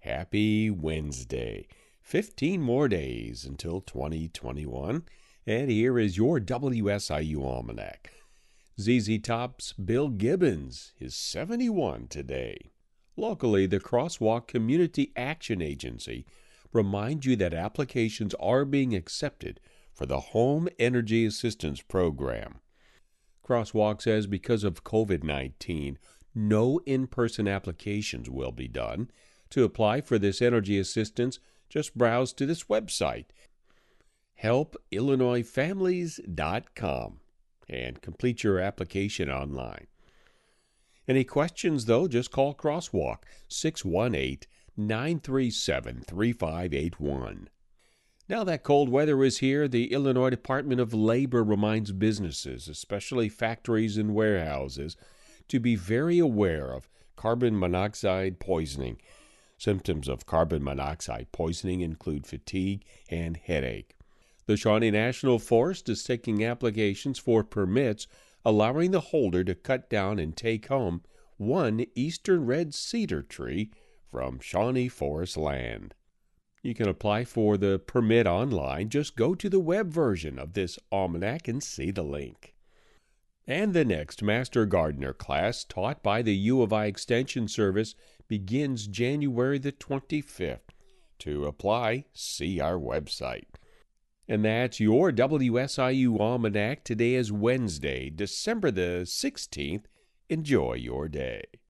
Happy Wednesday. 15 more days until 2021. And here is your WSIU Almanac. ZZ Top's Bill Gibbons is 71 today. Locally, the Crosswalk Community Action Agency reminds you that applications are being accepted for the Home Energy Assistance Program. Crosswalk says because of COVID-19, no in-person applications will be done. To apply for this energy assistance, just browse to this website, helpillinoisfamilies.com, and complete your application online. Any questions, though, just call Crosswalk 618-937-3581. Now that cold weather is here, the Illinois Department of Labor reminds businesses, especially factories and warehouses, to be very aware of carbon monoxide poisoning. Symptoms of carbon monoxide poisoning include fatigue and headache. The Shawnee National Forest is taking applications for permits allowing the holder to cut down and take home one eastern red cedar tree from Shawnee Forest land. You can apply for the permit online. Just go to the web version of this almanac and see the link. And the next Master Gardener class taught by the U of I Extension Service begins January the 25th. To apply, see our website. And that's your WSIU Almanac. Today is Wednesday, December the 16th. Enjoy your day.